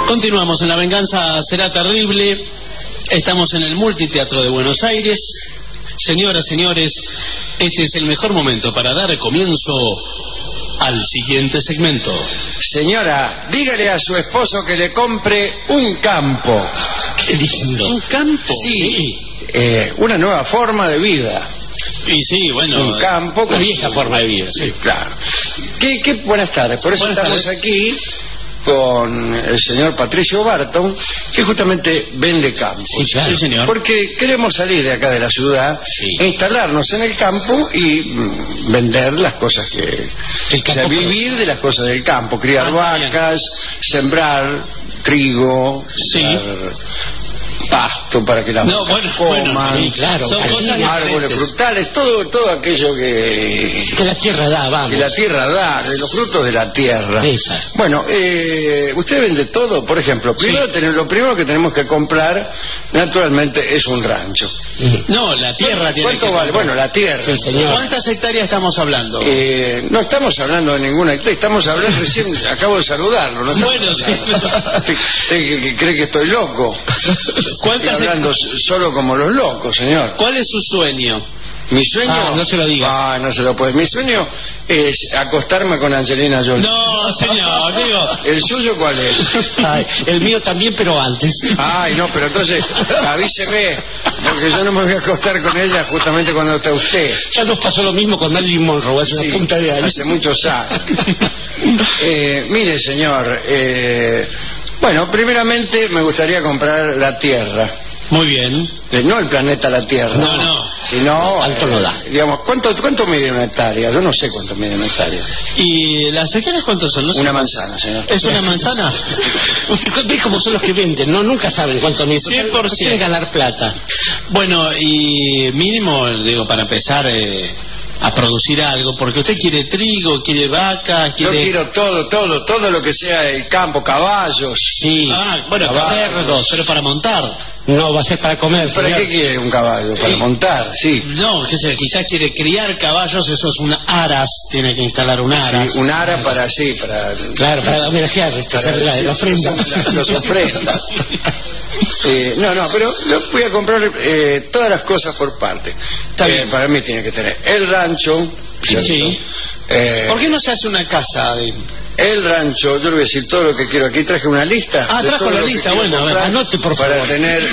Continuamos en La Venganza Será Terrible. Estamos en el Multiteatro de Buenos Aires. Señoras, señores, este es el mejor momento para dar comienzo al siguiente segmento. Señora, dígale a su esposo que le compre un campo. Qué lindo. ¿Un campo? Sí, una nueva forma de vida. Y sí, bueno, un campo, una vieja forma de vida, sí. Claro. ¿Qué buenas tardes. Por eso buenas estamos tardes. Aquí con el señor Patricio Barton, que justamente vende campos. Sí, claro, sí, señor. Porque queremos salir de acá de la ciudad, sí, instalarnos en el campo y vender las cosas que... El campo, vivir de las cosas del campo, criar vacas, sembrar trigo, sí, pasto para que las vacas coman, sí, claro, son cosas árboles frutales, todo aquello que la tierra da, vamos. Que la tierra da, de los frutos de la tierra. Esa. Bueno, usted vende todo, por ejemplo. Primero lo primero que tenemos que comprar, naturalmente, es un rancho. No, la tierra tiene que... ¿Cuánto vale? Bueno, la tierra. Sí, señor. ¿Cuántas hectáreas estamos hablando? No estamos hablando de ninguna hectárea, estamos hablando recién, acabo de saludarlo. ¿No? Bueno, sí. ¿Usted cree que estoy loco? Estoy hablando solo como los locos, señor. ¿Cuál es su sueño? Mi sueño... no se lo digas. No se lo puede. Mi sueño es acostarme con Angelina Jolie. No, señor, digo... ¿El suyo cuál es? Ay, el mío también, pero antes. Ay, no, pero entonces avíseme, porque yo no me voy a acostar con ella justamente cuando está usted. Ya nos pasó lo mismo con Marilyn Monroe, hace una punta de años. Hace muchos años. Mire, señor, bueno, primeramente me gustaría comprar la tierra. Muy bien. No el planeta la Tierra. No. Sino, tanto no da. Digamos, ¿cuánto mide una hectárea? Yo no sé cuánto mide una hectárea. ¿Y las hectáreas cuántos son? No sé. Una manzana, señor. ¿Es una manzana? Usted ve cómo son los que venden, ¿no? Nunca saben cuánto mide. 100%. Tiene que ganar plata. Bueno, y mínimo, digo, para empezar... a producir algo, porque usted quiere trigo, quiere vacas, quiere... Yo quiero todo lo que sea el campo, caballos. Sí, bueno, cerdos, pero para montar. No, va a ser para comer. ¿Para qué quiere un caballo? Para montar, sí. No, quizás quiere criar caballos, eso es un aras, tiene que instalar un aras. Sí, un aras para... Claro, para homenajear, la ofrenda. Los ofrendas. No, pero voy a comprar todas las cosas por parte. Está bien. Para mí tiene que tener el rancho. Sí. ¿Por qué no se hace una casa? El rancho, yo le voy a decir todo lo que quiero. Aquí traje una lista. Trajo la lista, bueno, a ver, anote por favor. Para tener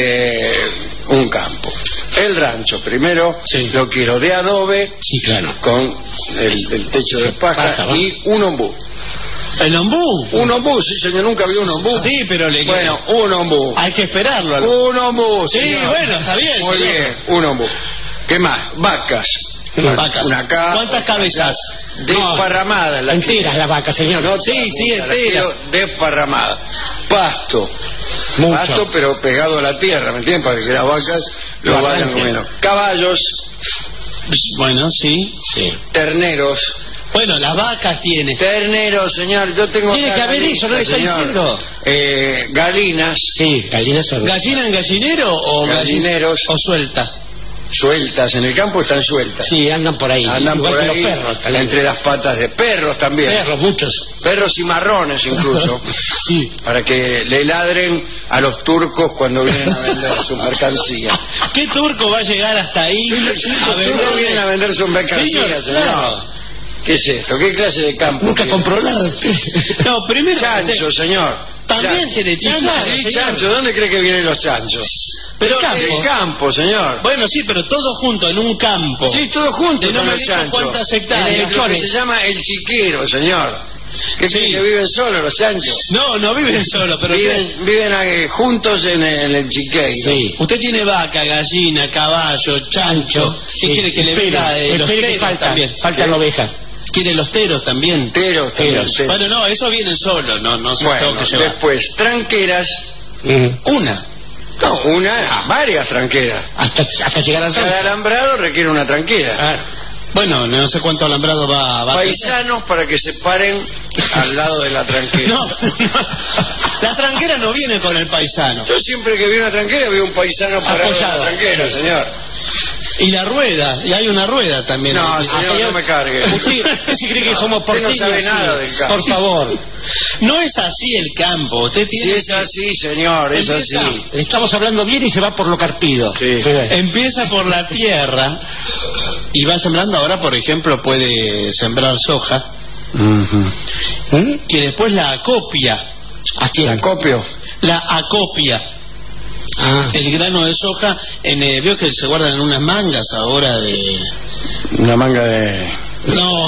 un campo. El rancho, primero, lo quiero de adobe. Sí, claro. Con el techo de paja y un ombú. ¿El ombú? Un ombú, sí, señor, nunca vi un ombú. Sí, pero Bueno, un ombú. Hay que esperarlo. Un ombú, sí, señor. Bueno, está bien. Muy bien, un ombú. ¿Qué más? Vacas. Vacas. ¿Cuántas cabezas? Desparramadas. Enteras las vacas, señor. No, sí, enteras. Desparramadas. Pasto. Mucho. Pasto, pero pegado a la tierra, ¿me entienden? Para que las vacas lo vayan comiendo. Caballos. Bueno, sí. Terneros. Bueno, las vacas tiene. Terneros, señor, yo tengo... Tiene que haber eso, ¿no le está diciendo? Galinas. Sí, galinas son... ¿Gallina en gallinero o gallineros? O suelta. Sueltas, en el campo están sueltas. Sí, andan por ahí. Andan igual por que ahí, los perros. entre las patas de perros también. Perros, muchos. Perros y marrones incluso. Sí. Para que le ladren a los turcos cuando vienen a vender su mercancía. ¿Qué turco va a llegar hasta ahí a vender? Turcos vienen a vender sus mercancías, señor. Claro. ¿Qué es esto? ¿Qué clase de campo? Nunca compró nada. No, primero... Chancho, señor. También tiene chancho. Sí, chancho. ¿Dónde cree que vienen los chanchos? Pero el campo, señor. Bueno, sí, pero todo junto, en un campo. Sí, todo junto. No me dijo cuántas hectáreas. Lo que se llama el chiquero, señor. ¿Qué cree que viven solos los chanchos? No viven solos, pero... Viven juntos en el chiqueiro. Sí. Usted tiene vaca, gallina, caballo, chancho. ¿Qué quiere que le venda? Los teros también. Faltan ovejas. ¿Quiere los teros también? Teros. Bueno, no, eso viene solo, no se tengo que llevar. Después, tranqueras. Una. No, varias tranqueras. Hasta llegar al Cada alambrado requiere una tranquera. Bueno, no sé cuánto alambrado va Paisanos para que se paren al lado de la tranquera. No, la tranquera no viene con el paisano. Yo siempre que vi una tranquera vi un paisano parado en la tranquera, señor. Y la rueda, y hay una rueda también. No, señor, no me cargue. ¿Usted sí cree que somos porteños? No sabe nada del campo. Por favor. No es así el campo. Usted tiene es así, señor, es así. Estamos hablando bien y se va por lo carpido. Sí. Empieza por la tierra y va sembrando. Ahora, por ejemplo, puede sembrar soja. Que después la acopia. ¿A quién? ¿La acopio? La acopia. El grano de soja, veo que se guardan en unas mangas ahora de... Una manga de... No,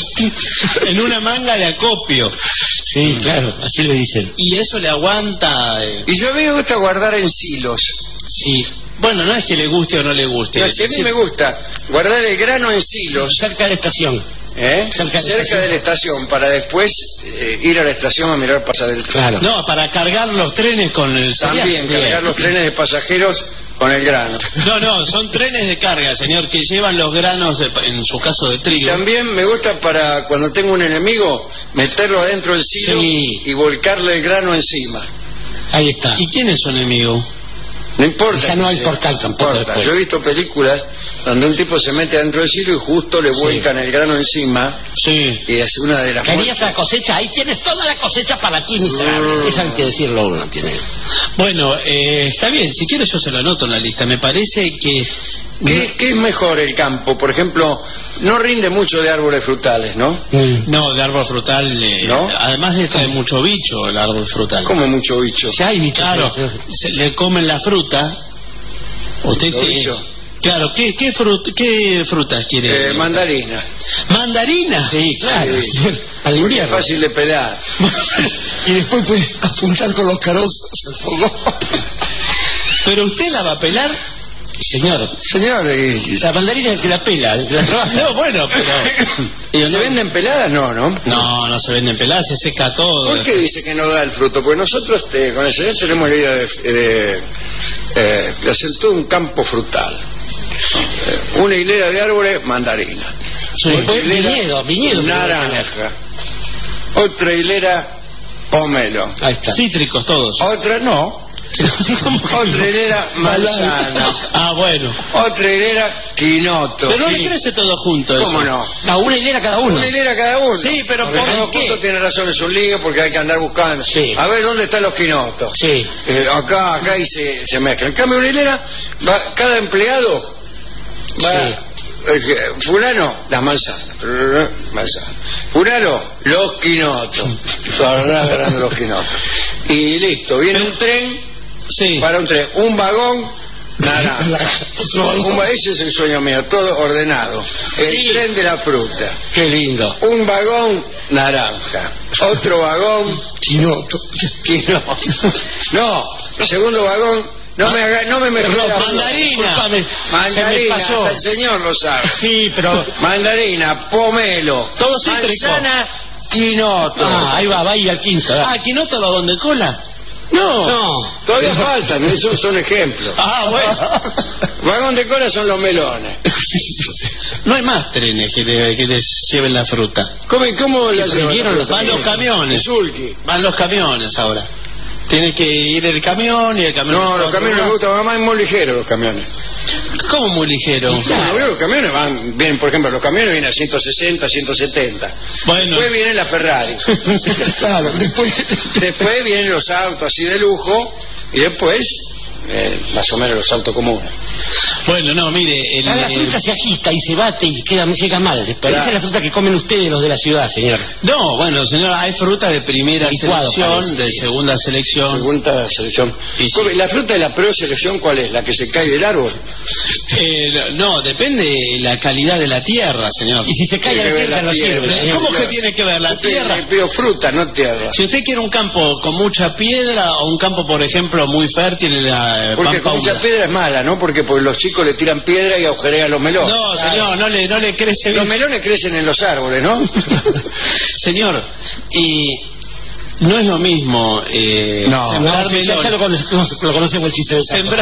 en una manga de acopio. Sí, claro, así le dicen. Y eso le aguanta... Y yo a mí me gusta guardar en silos. Sí. Bueno, no es que le guste o no le guste. No, si a mí me gusta guardar el grano en silos. Cerca de la estación. Cerca de la estación, para después ir a la estación a mirar pasar el tren. Claro. No, para cargar los trenes con el cereal. También, cargar los trenes de pasajeros con el grano. No, son trenes de carga, señor, que llevan los granos, en su caso de trigo. También me gusta para cuando tengo un enemigo, meterlo adentro del silo y volcarle el grano encima. Ahí está. ¿Y quién es su enemigo? No importa. Ya no hay portal tampoco. Yo he visto películas donde un tipo se mete dentro del silo y justo le vuelcan el grano encima. Sí. Y es una de las... ¿Querías la cosecha? Ahí tienes toda la cosecha para ti, miserable. Eso hay que decirlo uno. Bueno, está bien. Si quieres yo se lo anoto en la lista. Me parece que... ¿Qué es mejor el campo? Por ejemplo, no rinde mucho de árboles frutales, ¿no? No, de árbol frutal, ¿no? Además le trae mucho bicho el árbol frutal. ¿Cómo mucho bicho? Ya hay bicho. Claro, se le comen la fruta. Usted bicho. Claro, ¿qué frutas quiere? Mandarina. ¿Mandarina? Sí, claro. Sí. Al invierno. Es fácil de pelar. Y después puede apuntar con los carozos al fuego. ¿Pero usted la va a pelar? Señor, la mandarina es que la pela, el que la trabaja. No, bueno, pero... ¿Se venden peladas? No se venden peladas, se seca todo. ¿Por qué dice que no da el fruto? Porque nosotros con el señor tenemos la idea de hacer todo un campo frutal. Una hilera de árboles, mandarina. Sí. Viñedo. Naranja. Otra hilera, pomelo. Ahí está. Cítricos todos. Otra no. Otra hilera, manzana. Bueno. Otra hilera, quinoto. Pero no le crece todo junto eso. ¿Cómo no? Una hilera cada uno. Una hilera cada uno. Sí, pero porque ¿por qué? Tiene razón, es un lío porque hay que andar buscando. Sí. A ver, ¿dónde están los quinotos? Sí. Acá y se mezclan. En cambio, una hilera, cada empleado va... fulano, las manzanas. Fulano, los quinotos. Agarrando los quinotos. Y listo, viene un tren. Sí. Para un tren, un vagón naranja. Ese es el sueño mío, todo ordenado. El tren de la fruta. Qué lindo. Un vagón naranja. Otro vagón quinoto. No, el segundo vagón. No me mandarina. Mandarina, hasta el señor lo sabe. Sí, pero... Mandarina, pomelo. Todo cítrico. Manzana, quinoto. Ahí va y al quinto. ¿Quinoto vagón de cola? No. Todavía faltan, esos son ejemplos. Bueno. Vagón de cola son los melones. No hay más trenes que les lleven la fruta. ¿Cómo la llevan? Van los camiones. Van los camiones ahora. Tiene que ir el camión y el camión... No, los camiones me gustan, mamá, es muy ligero los camiones. ¿Cómo muy ligero? Claro, los camiones vienen, por ejemplo, los camiones vienen a 160, 170. Bueno. Después viene la Ferrari. Claro, después vienen los autos así de lujo y después más o menos los autos comunes. Bueno, no, mire... la fruta se agita y se bate y llega mal. Pero esa es la fruta que comen ustedes los de la ciudad, señor. No, bueno, señor, hay fruta de primera selección, de segunda selección. Segunda selección. ¿La fruta de la preselección cuál es? ¿La que se cae del árbol? No, depende de la calidad de la tierra, señor. Y si se cae de la tierra no sirve. ¿Cómo que tiene que ver la tierra? Pero fruta, no tierra. Si usted quiere un campo con mucha piedra o un campo, por ejemplo, muy fértil en la porque con mucha piedra es mala, ¿no? Porque los chicos le tiran piedra y agujerean los melones. No, señor, no le crece bien. Los melones crecen en los árboles, ¿no? Señor, y no es lo mismo sembrar melones. Ya lo conocemos el chiste de sembrar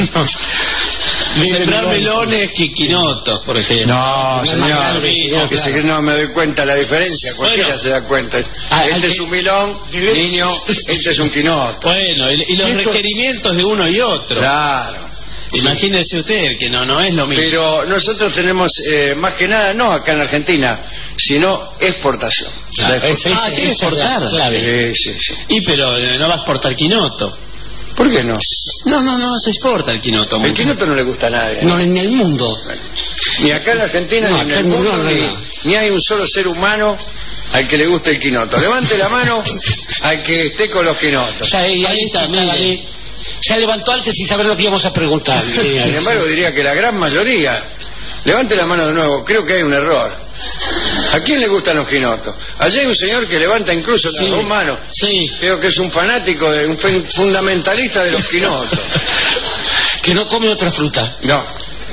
melones que quinotos, por ejemplo. No, señor, no me doy cuenta la diferencia. Cualquiera se da cuenta. Este es un melón, niño, este es un quinoto. Bueno, y los requerimientos de uno y otro. Claro. Imagínese usted que no es lo mismo. Pero nosotros tenemos, más que nada, no acá en Argentina, sino exportación. ¿Quiere exportar? Sí. Y pero no va a exportar quinoto. ¿Por qué no? No se exporta el quinoto. El quinoto no le gusta a nadie. No, en el mundo. Ni acá en Argentina, ni en el mundo, ni hay un solo ser humano al que le guste el quinoto. Levante la mano al que esté con los quinotos. Ahí está, mire. Ya levantó antes sin saber lo que íbamos a preguntar. Sin embargo, diría que la gran mayoría. Levante la mano de nuevo, creo que hay un error. ¿A quién le gustan los quinotos? Allí hay un señor que levanta incluso las dos manos. Sí. Creo que es un fanático, un fundamentalista de los quinotos. Que no come otra fruta. No.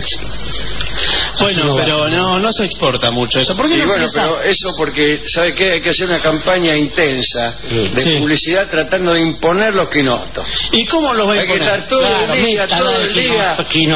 Bueno, pero no se exporta mucho eso. ¿Por qué no pero eso porque, ¿sabe qué? Hay que hacer una campaña intensa de publicidad tratando de imponer los quinotos. ¿Y cómo los va a imponer? Hay que estar todo el día,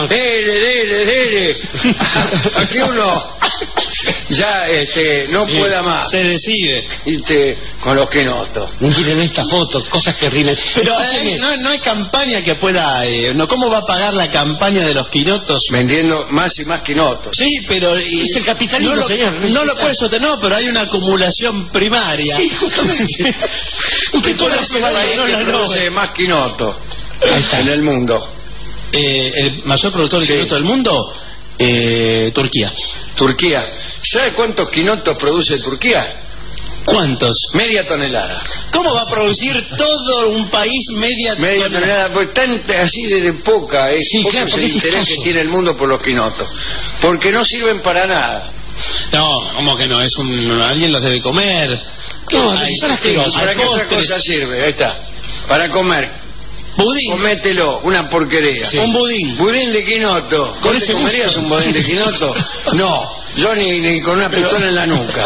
dele. Aquí uno ya no pueda más. Se decide. Con los quinotos. Miren esta foto, cosas que rimen. Pero no hay campaña que pueda... ¿Cómo va a pagar la campaña de los quinotos? Vendiendo más y más quinotos. Sí, pero... es el capitalismo, señor. No lo puede sostener, no, pero hay una acumulación primaria. Sí, justamente. Usted produce más quinotos en el mundo. El mayor productor de quinoto del mundo, Turquía. Turquía. ¿Sabe cuántos quinotos produce Turquía? ¿Cuántos? Media tonelada. ¿Cómo va a producir todo un país media tonelada? Pues tan así de poca, poco es el interés que tiene el mundo por los quinotos. Porque no sirven para nada. No, ¿cómo que no? Alguien los debe comer. ¿Para qué otra cosa sirve? Ahí está. Para comer. Budín. Comételo, una porquería. Sí. Un budín. Budín de quinoto. ¿Con ese comerías un budín de quinoto? No, yo ni con una pistola en la nuca.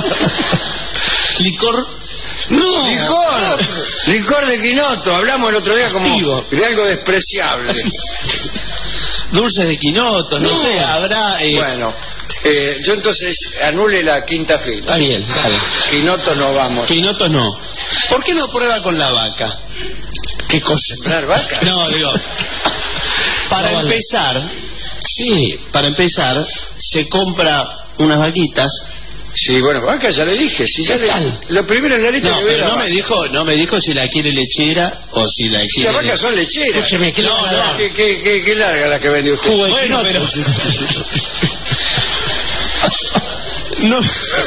¿Licor? No. Licor de quinoto. Hablamos el otro día como de algo despreciable. Dulces de quinoto, no sé, habrá... Bueno, yo entonces anule la quinta fila. Está bien, dale. Quinotos no vamos. Quinotos no. ¿Por qué no prueba con la vaca? ¿Qué cosa? ¿Sembrar vaca? No, digo... Para empezar, se compra unas vaquitas. Sí, bueno, vaca ya le dije. Si ya lo primero en la lista que pero no me dijo si la quiere lechera o si la quiere... Las vacas son lecheras. Escúcheme, ¿Qué larga la que vende usted? Bueno, pero... No.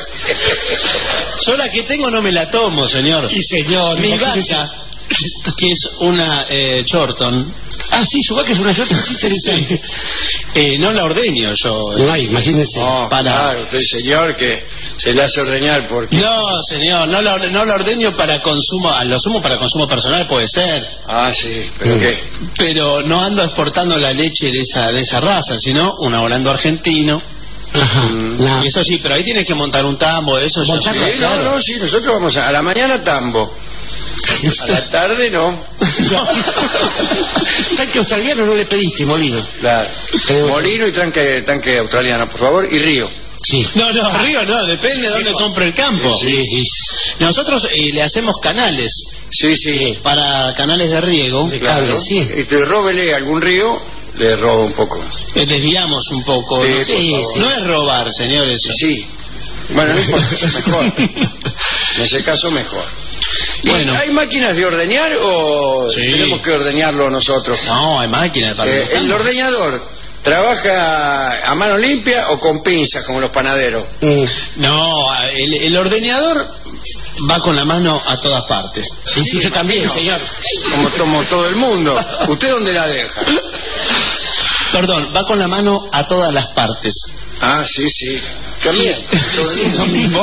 Yo la que tengo no me la tomo, señor. Y señor, mi vaca, que es una Shorton. Ah, sí, su vaca es una Shorton, interesante. No la ordeño yo. No, imagínese. Claro, usted, señor, que se le hace ordeñar porque... No, señor, no la ordeño para consumo, a lo sumo para consumo personal puede ser. Ah, sí, ¿pero qué? Pero no ando exportando la leche de esa raza, sino un volando argentino. Ajá. Y eso sí, pero ahí tienes que montar un tambo, eso ya sí, claro. Sí, nosotros vamos a la mañana tambo. A la tarde no. Tanque australiano no le pediste, molino. Claro. Molino y tanque australiano, por favor, y río. Sí. No, río no, depende de dónde compre el campo. Sí. Nosotros le hacemos canales. Sí. Para canales de riego. Claro. Sí. Y te róbele algún río, le robo un poco. Desviamos un poco. Sí, no es robar, señores. Sí. Bueno, no importa, mejor. En ese caso, mejor. Bueno. ¿Hay máquinas de ordeñar o tenemos que ordeñarlo nosotros? No, hay máquinas para ¿el ordeñador trabaja a mano limpia o con pinzas como los panaderos? No, el ordeñador va con la mano a todas partes. Sí, yo también, señor. Como todo el mundo. ¿Usted dónde la deja? Perdón, va con la mano a todas las partes. Ah, sí. También. Lo mismo.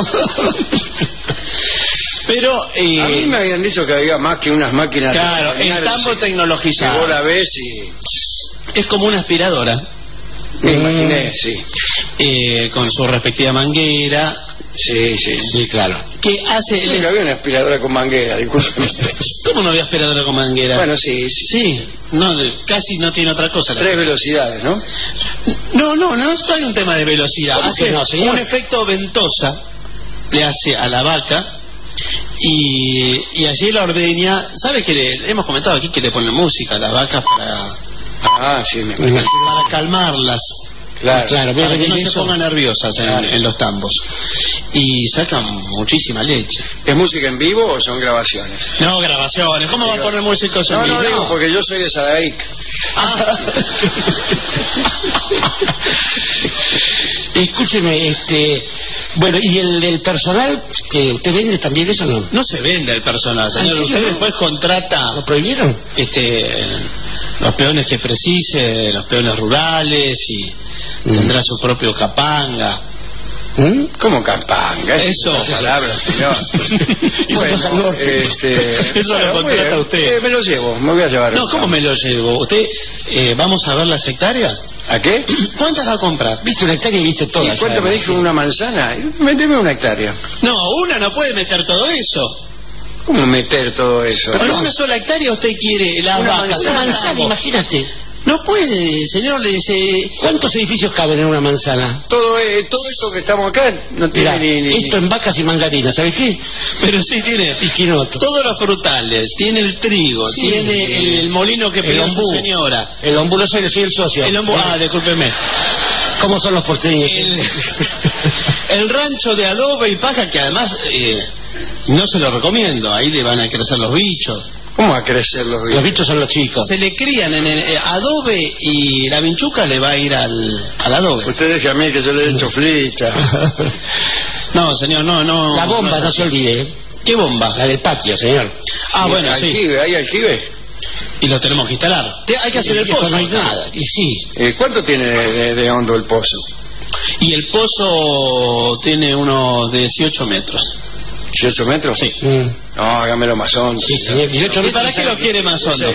Pero a mí me habían dicho que había más que unas máquinas. Claro, el tambo tecnologizado. Que vos la ves y es como una aspiradora. Me imaginé, sí. Con su respectiva manguera. Sí, claro. ¿Qué hace? Nunca había una aspiradora con manguera, discúlpeme. ¿Cómo no había aspiradora con manguera? Bueno, sí. No, casi no tiene otra cosa. 3 velocidades, ¿no? No hay un tema de velocidad. Hace un efecto ventosa, le hace a la vaca. Y allí la ordeña. ¿Sabe que hemos comentado aquí que le ponen música a las vacas Sí, me imagino. Para calmarlas. Claro, para que no se pongan nerviosas en los tambos. Y sacan muchísima leche. ¿Es música en vivo o son grabaciones? No, grabaciones. ¿Cómo va a poner músicos en vivo? No, digo porque yo soy de Sadaic. Escúcheme, bueno, ¿y el personal que usted vende también eso no? No se vende el personal, señor. Usted después contrata... ¿Lo prohibieron? Los peones que precise, los peones rurales, y tendrá su propio capanga. ¿Cómo capanga? Eso. Palabras, señor. Bueno, eso lo contrata usted. Me lo llevo, me voy a llevar. No, ¿cómo me lo llevo? ¿Usted vamos a ver las hectáreas? ¿A qué? ¿Cuántas va a comprar? ¿Viste una hectárea y viste todas? ¿Y cuánto me dijo una manzana? Méteme una hectárea. No, una no puede meter todo eso. ¿Cómo meter todo eso? Pero en una sola hectárea usted quiere las vacas. Una manzana, imagínate. No puede, señor. ¿Cuántos edificios caben en una manzana? Todo esto que estamos acá no tiene ni... Esto en vacas y mangarinas, ¿sabes qué? Pero sí tiene todos los frutales, tiene el trigo, sí, tiene el molino que pidió su señora. El ombú, no soy el socio. El ombú, discúlpeme. ¿Cómo son los porteños? El rancho de adobe y paja, que además no se lo recomiendo, ahí le van a crecer los bichos. ¿Cómo va a crecer los bichos? Los bichos son los chicos. Se le crían en el adobe, y la vinchuca le va a ir al adobe. Usted deje a mí que yo le he hecho flecha. No, señor, no. La bomba, no se olvide. ¿Qué bomba? La del patio, señor. Bueno, aljibe, ¿hay aljibe? Y lo tenemos que instalar. Hay que hacer el pozo. No hay nada. Y sí. ¿Cuánto tiene de hondo el pozo? Y el pozo tiene unos 18 metros. ¿18 metros? Sí. No, hágamelo más hondo. Sí, señor. 18 metros. ¿Y para qué lo quiere más hondo?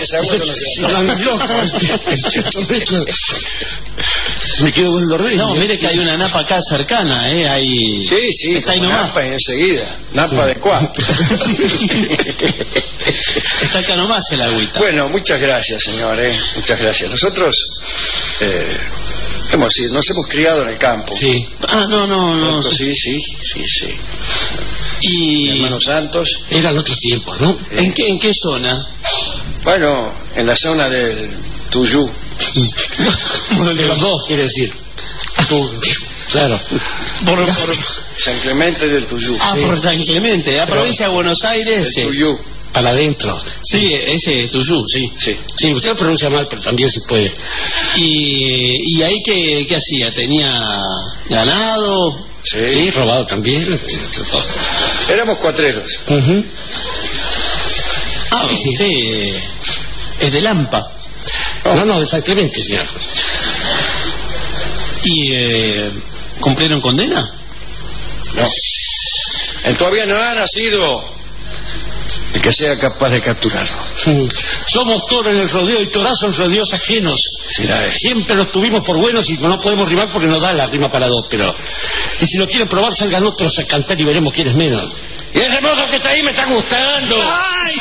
18 metros. Me quedo con el orden. No, mire que hay una napa acá cercana, Ahí... Sí, está ahí nomás. Napa enseguida. Napa de cuatro. Está acá nomás el agüita. Bueno, muchas gracias, señor. Muchas gracias. Nosotros nos hemos criado en el campo. Sí. No. Sí. Y hermanos Santos. Eran otros tiempos, ¿no? ¿En qué zona? Bueno, en la zona del Tuyú. De los dos, quiere decir. Claro. Por San Clemente del Tuyú. Por San Clemente, la provincia de Buenos Aires. El Tuyú. Para adentro. Sí, ese es Tuyú, sí. Sí, usted lo pronuncia mal, pero también se puede. ¿Y ahí qué hacía? ¿Tenía ganado? Sí, robado también. Éramos cuatreros. Sí. Es de Lampa. No, de San Clemente, señor. ¿Y cumplieron condena? No. Todavía no ha nacido el que sea capaz de capturarlo. Somos toros en el rodeo y torazos en rodeos ajenos. Siempre los tuvimos por buenos y no podemos rimar porque no da la rima para dos, pero... Y si lo quieren probar, salgan otros a cantar y veremos quién es menos. Y ese mozo que está ahí me está gustando. ¡Ay!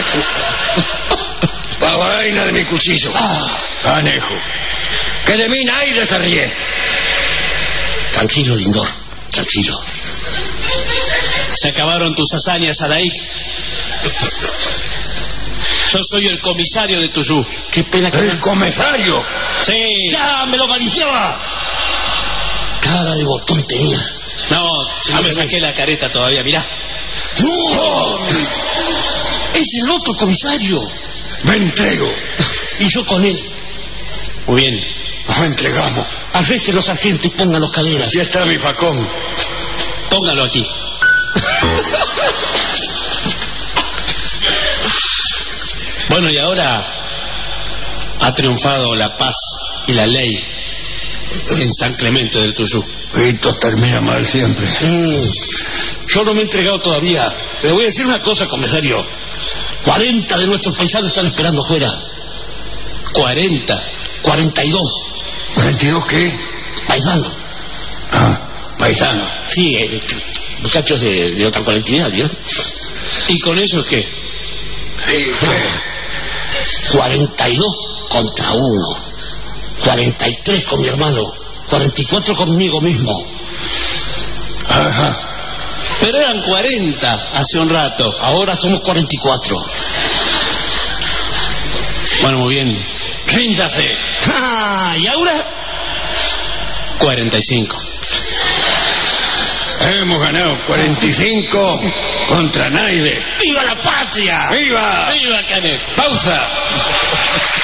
La vaina de mi cuchillo. Anejo. Que de mí nadie se ríe. Tranquilo, Lindor. Tranquilo. Se acabaron tus hazañas, Adaik. Yo soy el comisario de Tuyú. Qué pena que... ¿El comisario? Sí. ¡Ya me lo maliciaba! Cara de botón tenía. No me saqué la careta todavía, mirá. ¡No! Es el otro comisario. Me entrego. Y yo con él. Muy bien. Nos entregamos. Arresten los sargentos y pongan los caderas. Ya está mi facón. Póngalo aquí. Bueno, y ahora ha triunfado la paz y la ley en San Clemente del Tuyú. Esto termina mal siempre. Yo no me he entregado todavía. Le voy a decir una cosa, comisario. 40 de nuestros paisanos están esperando afuera. 40. 42. ¿42 qué? Paisanos. Paisanos. Sí, muchachos de otra colectividad, ¿vio? ¿Y con ellos qué? Sí, 42 contra 1. 43 con mi hermano. 44 conmigo mismo. Ajá. Pero eran 40 hace un rato. Ahora somos 44. Bueno, muy bien. Ríndase. ¿Y ahora? 45. Hemos ganado 45 contra Naide. ¡Viva la patria! ¡Viva! ¡Viva Caneco! ¡Pausa!